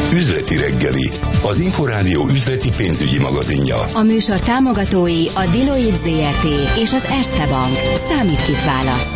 Üzleti reggeli, az Inforádió üzleti pénzügyi magazinja. A műsor támogatói a Deloitte ZRT és az Erste Bank. Számít, kit választ.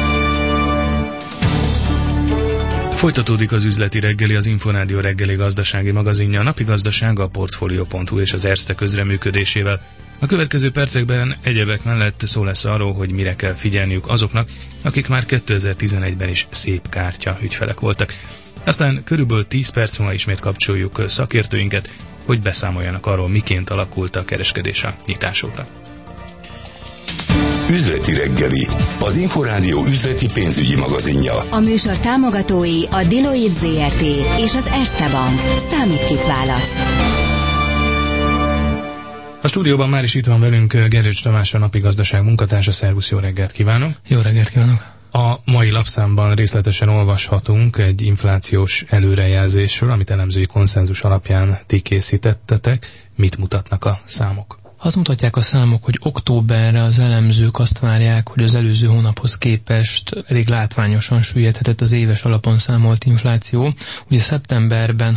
Folytatódik az üzleti reggeli, az Inforádió reggeli gazdasági magazinja, a napi gazdasága a Portfolio.hu és az Erste közreműködésével. A következő percekben egyebek mellett szó lesz arról, hogy mire kell figyelniük azoknak, akik már 2011-ben is szép kártya ügyfelek voltak. Aztán körülbelül 10 perc múlva ismét kapcsoljuk szakértőinket, hogy beszámoljanak arról, miként alakult a kereskedés a nyitás óta. Üzleti reggeli, az Inforádió üzleti pénzügyi magazinja. A műsor támogatói a Deloitte ZRT és az Erste Bank. Számít, kit választ. A stúdióban már is itt van velünk Gerőcs Tamás, a napi gazdaság munkatársa. Szervusz, jó reggelt kívánok! Jó reggelt kívánok! A mai lapszámban részletesen olvashatunk egy inflációs előrejelzésről, amit elemzői konszenzus alapján ti készítettetek. Mit mutatnak a számok? Azt mutatják a számok, hogy októberre az elemzők azt várják, hogy az előző hónaphoz képest elég látványosan süllyedhetett az éves alapon számolt infláció. Ugye szeptemberben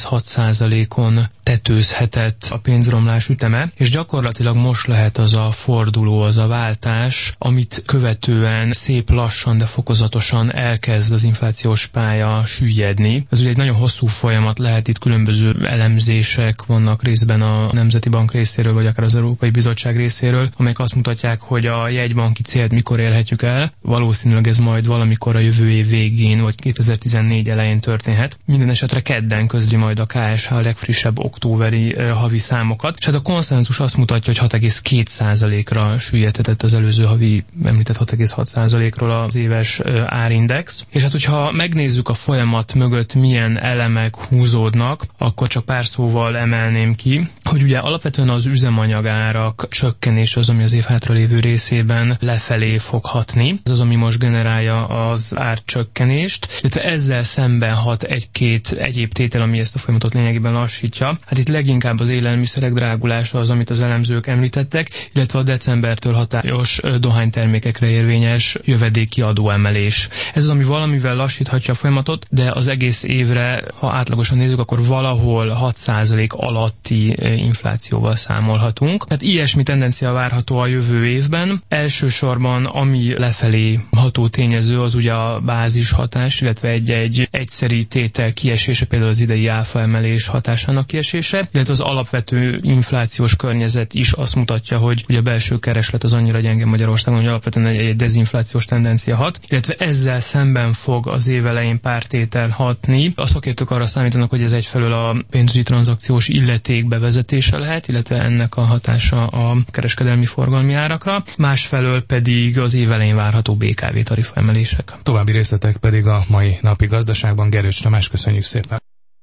6,6%-on tetőzhetett a pénzromlás üteme, és gyakorlatilag most lehet az a forduló, az a váltás, amit követően szép lassan, de fokozatosan elkezd az inflációs pálya süllyedni. Ez ugye egy nagyon hosszú folyamat lehet, itt különböző elemzések vannak részben a Nemzeti Bank részéről, vagy akár az Európai Bizottság részéről, amelyek azt mutatják, hogy a jegybanki célt mikor érhetjük el. Valószínűleg ez majd valamikor a jövő év végén, vagy 2014 elején történhet. Minden esetre kedden közli majd a KSH a legfrissebb októberi havi számokat, és hát a konszenzus azt mutatja, hogy 6,2%-ra süllyedhetett az előző havi említett 6,6%-ról az éves árindex. És hát hogyha megnézzük a folyamat mögött milyen elemek húzódnak, akkor csak pár szóval emelném ki, hogy ugye alapvetően az üzemanyagárak csökkenés az, ami az év hátralévő részében lefelé fog hatni. Ez az, ami most generálja az árcsökkenést, illetve ezzel szemben hat egy-két egyéb tétel, ami ezt a folyamatot lényegében lassítja. Hát itt leginkább az élelmiszerek drágulása az, amit az elemzők említettek, illetve a decembertől hatályos dohánytermékekre érvényes jövedéki adóemelés. Ez az, ami valamivel lassíthatja a folyamatot, de az egész évre, ha átlagosan nézzük, akkor valahol 6% alatti inflációval számolhatunk. Tehát ilyesmi tendencia várható a jövő évben. Elsősorban ami lefelé ható tényező, az ugye a bázis hatás, illetve egy egyszeri tétel kiesése, például az idei áfa emelés hatásának kiesése, illetve az alapvető inflációs környezet is azt mutatja, hogy ugye a belső kereslet az annyira gyenge Magyarországon, hogy alapvetően egy dezinflációs tendencia hat, illetve ezzel szemben fog az év elején pár tétel hatni. A szakértők arra számítanak, hogy ez egyfelől a pénzügyi tranzakciós illeték bevezetése lehet, illetve ennek a hatása a kereskedelmi forgalmi árakra, másfelől pedig az év elején várható BKV tarifaemelések. További részletek pedig a mai napi gazdaságban. Gerőcs Tamás, köszönjük szépen!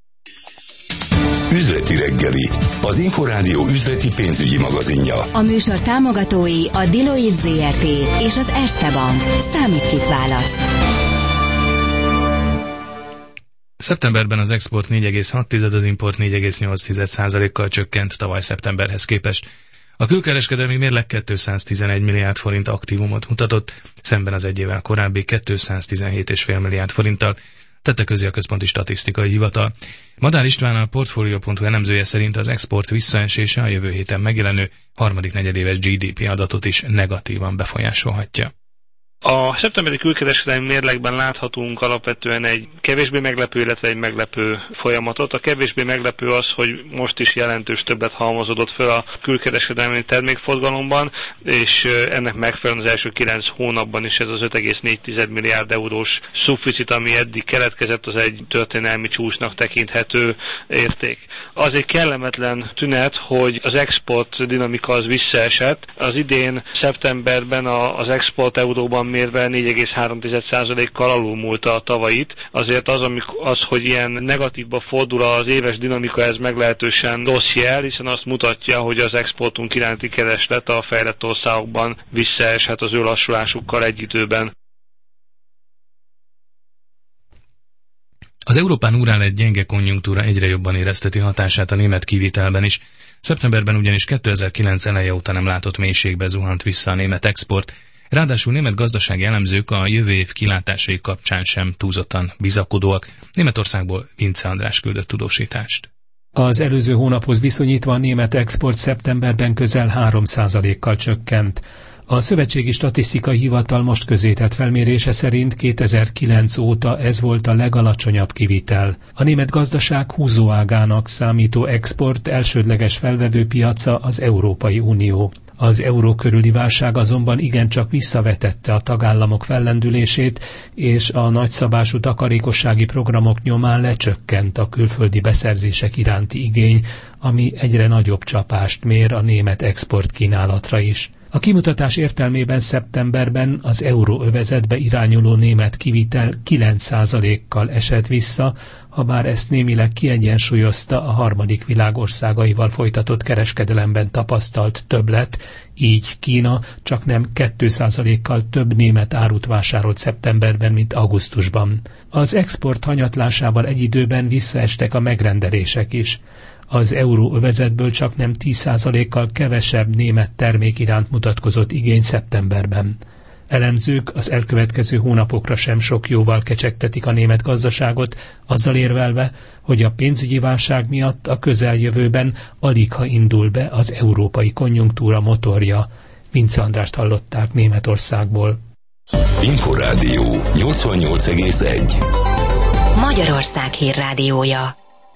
Üzleti reggeli, az Inforádió üzleti pénzügyi magazinja. A műsor támogatói a Deloitte ZRT és az Erste Bank. Számít, kit választ. Szeptemberben az export 4,6, az import 4,8%-kal csökkent tavaly szeptemberhez képest. A külkereskedelmi mérleg 211 milliárd forint aktívumot mutatott, szemben az egy évvel korábbi 217,5 milliárd forinttal, tette közé a Központi Statisztikai Hivatal. Madár István, a Portfolio.hu elemzője szerint az export visszaesése a jövő héten megjelenő harmadik negyedéves GDP adatot is negatívan befolyásolhatja. A szeptemberi külkereskedelmi mérlegben láthatunk alapvetően egy kevésbé meglepő, illetve egy meglepő folyamatot. A kevésbé meglepő az, hogy most is jelentős többet halmozódott fel a külkereskedelmi termékforgalomban, és ennek megfelelően az első 9 hónapban is ez az 5,4 milliárd eurós szufficit, ami eddig keletkezett, az egy történelmi csúcsnak tekinthető érték. Az egy kellemetlen tünet, hogy az export dinamika az visszaesett. Az idén szeptemberben az export euróban mérve 4,3%-kal alulmúlta a tavait. Azért az, hogy ilyen negatívba fordul az éves dinamika, ez meglehetősen rossz jel, hiszen azt mutatja, hogy az exportunk iránti kereslet a fejlett országokban visszaeshet az ő lassulásukkal egy időben. Az Európán úrán egy gyenge konjunktúra egyre jobban érezteti hatását a német kivitelben is. Szeptemberben ugyanis 2009 eleje óta nem látott mélységbe zuhant vissza a német export. Ráadásul német gazdasági elemzők a jövő év kilátásai kapcsán sem túlzottan bizakodóak. Németországból Vince András küldött tudósítást. Az előző hónaphoz viszonyítva a német export szeptemberben közel 3%-kal csökkent. A Szövetségi Statisztikai Hivatal most közzétett felmérése szerint 2009 óta ez volt a legalacsonyabb kivitel. A német gazdaság húzóágának számító export elsődleges felvevőpiaca az Európai Unió. Az euró körüli válság azonban igencsak visszavetette a tagállamok fellendülését, és a nagyszabású takarékossági programok nyomán lecsökkent a külföldi beszerzések iránti igény, ami egyre nagyobb csapást mér a német exportkínálatra is. A kimutatás értelmében szeptemberben az euróövezetbe irányuló német kivitel 9%-kal esett vissza, habár ezt némileg kiegyensúlyozta a harmadik világ országaival folytatott kereskedelemben tapasztalt többlet, így Kína csaknem 2%-kal több német árut vásárolt szeptemberben, mint augusztusban. Az export hanyatlásával egy időben visszaestek a megrendelések is. Az euróövezetből csaknem 10%-kal kevesebb német termék iránt mutatkozott igény szeptemberben. Elemzők az elkövetkező hónapokra sem sok jóval kecsegtetik a német gazdaságot, azzal érvelve, hogy a pénzügyi válság miatt a közeljövőben aligha indul be az európai konjunktúra motorja. Vince Andrást hallották Németországból. Inforádió 88,1 Magyarország hírrádiója.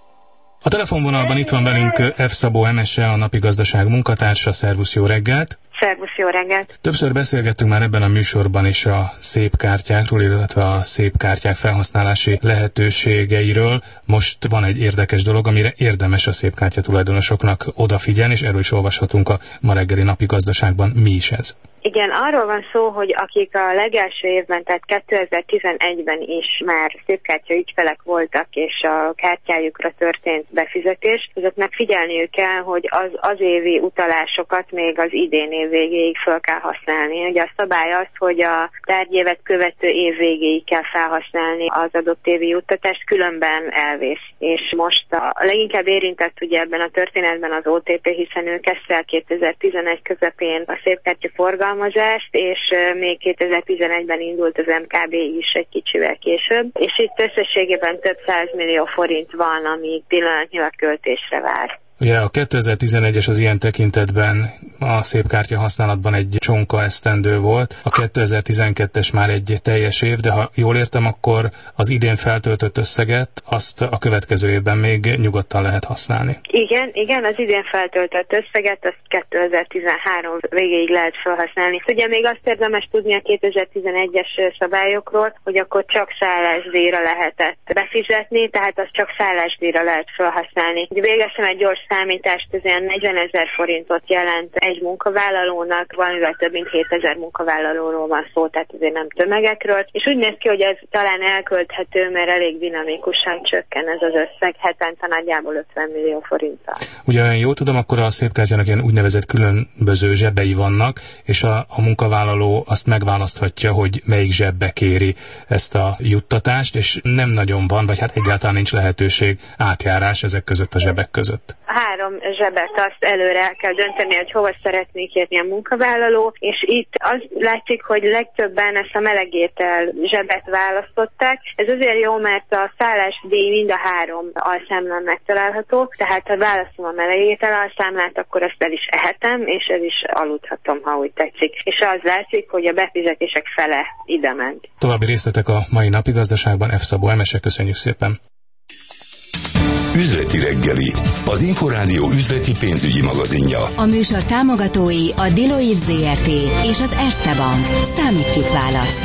A telefonvonalban itt van velünk F. Szabó Emese, a Napi Gazdaság munkatársa. Szervusz, jó reggelt! Szervusz, jó reggelt! Többször beszélgettünk már ebben a műsorban is a szép kártyákról, illetve a szép kártyák felhasználási lehetőségeiről. Most van egy érdekes dolog, amire érdemes a szép kártya tulajdonosoknak odafigyelni, és erről is olvashatunk a ma reggeli Napi Gazdaságban. Mi is ez? Igen, arról van szó, hogy akik a legelső évben, tehát 2011-ben is már szépkártya ügyfelek voltak, és a kártyájukra történt befizetés, azoknak figyelniük kell, hogy az évi utalásokat még az idén év végéig fel kell használni. Ugye a szabály az, hogy a tárgyévet követő év végéig kell felhasználni az adott évi juttatást, különben elvész. És most a leginkább érintett ugye ebben a történetben az OTP, hiszen ő kezdte el 2011 közepén a szépkártya forgalmat, és még 2011-ben indult az MKB is egy kicsivel később, és itt összességében több 100 millió forint van, ami pillanatnyilag költésre vár. Ugye a 2011-es az ilyen tekintetben a szépkártya használatban egy csonka esztendő volt, a 2012-es már egy teljes év, de ha jól értem, akkor az idén feltöltött összeget azt a következő évben még nyugodtan lehet használni. Igen, az idén feltöltött összeget azt 2013 végéig lehet felhasználni. Ugye még azt érdemes tudni a 2011-es szabályokról, hogy akkor csak szállásdíjra lehetett befizetni, tehát azt csak szállásdíjra lehet felhasználni. Végeztem egy gyors számítást, ez olyan 40 000 forintot jelent egy munkavállalónak, valamivel több mint 7000 munkavállalóról van szó, tehát azért nem tömegekről, és úgy néz ki, hogy ez talán elkölthető, mert elég dinamikusan csökken ez az összeg, hetente nagyjából 50 millió forinttal. Ugye jól tudom, akkor a szépkártyának ilyen úgynevezett különböző zsebei vannak, és a munkavállaló azt megválaszthatja, hogy melyik zsebbe kéri ezt a juttatást, és nem nagyon van, vagy hát egyáltalán nincs lehetőség átjárás ezek között a zsebek között. 3 zsebet azt előre el kell dönteni, hogy hova szeretnék érni a munkavállaló, és itt az látszik, hogy legtöbben ezt a melegétel zsebet választották. Ez azért jó, mert a szállásdíj mind a 3 alszámlán megtalálható, tehát ha választom a melegétel alszámlát, akkor ezt el is ehetem, és el is aludhatom, ha úgy tetszik. És az látszik, hogy a befizetések fele ide ment. További részletek a mai Napi Gazdaságban. F. Szabó Emese, köszönjük szépen! Üzleti reggeli, az Inforádió üzleti pénzügyi magazinja. A műsor támogatói a Deloitte ZRT és az Erste Bank. Számítkit választ.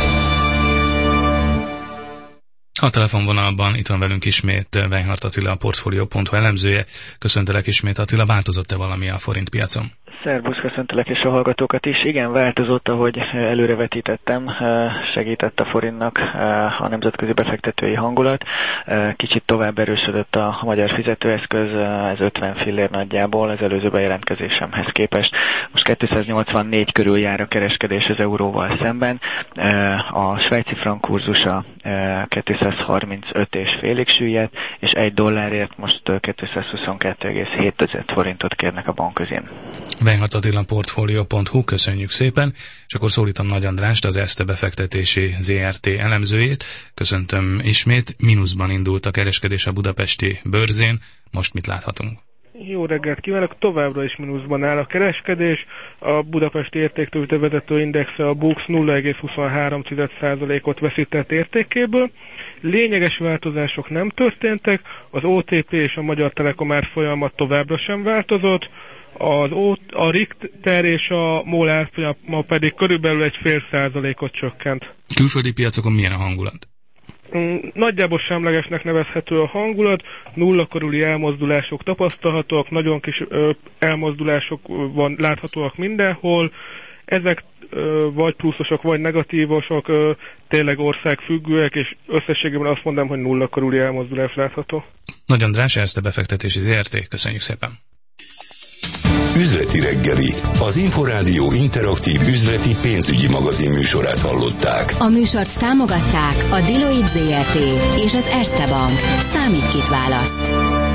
A telefonvonalban itt van velünk ismét Weinhardt Attila, a Portfolio.hu elemzője. Köszöntelek ismét, Attila, változott-e valami a forintpiacon? Szervusz, köszöntelek és a hallgatókat is. Igen, változott, ahogy előrevetítettem, segített a forintnak a nemzetközi befektetői hangulat. Kicsit tovább erősödött a magyar fizetőeszköz, ez 50 fillér nagyjából az előző bejelentkezésemhez képest. Most 284 körül jár a kereskedés az euróval szemben. A svájci frank kurzusa 235,5-ig süllyedt, és $1 most 222,7 forintot kérnek a bankközén. Leinhattatilan.portfolio.hu, köszönjük szépen, és akkor szólítom Nagy Andrást, az Erste befektetési ZRT elemzőjét. Köszöntöm ismét, mínuszban indult a kereskedés a budapesti bőrzén, most mit láthatunk? Jó reggelt kívánok! Továbbra is mínuszban áll a kereskedés. A budapesti értéktőzsde vezető indexe, a BUX 0,23%-ot veszített értékéből. Lényeges változások nem történtek, az OTP és a Magyar Telekom árfolyamat továbbra sem változott, a Richter és a MOL árfolyama pedig körülbelül 0,5%-ot csökkent. Külföldi piacokon milyen a hangulat? Nagyjából semlegesnek nevezhető a hangulat, nulla körüli elmozdulások tapasztalhatóak, nagyon kis elmozdulások láthatóak mindenhol, ezek vagy pluszosok, vagy negatívosok, tényleg országfüggőek, és összességében azt mondom, hogy nulla körüli elmozdulás látható. Nagy András, Erste befektetési ZRT, köszönjük szépen! Üzleti reggeli, az Inforádió interaktív üzleti pénzügyi magazin műsorát hallották. A műsort támogatták a Deloitte ZRT és az Erste Bank. Számít, kit választ.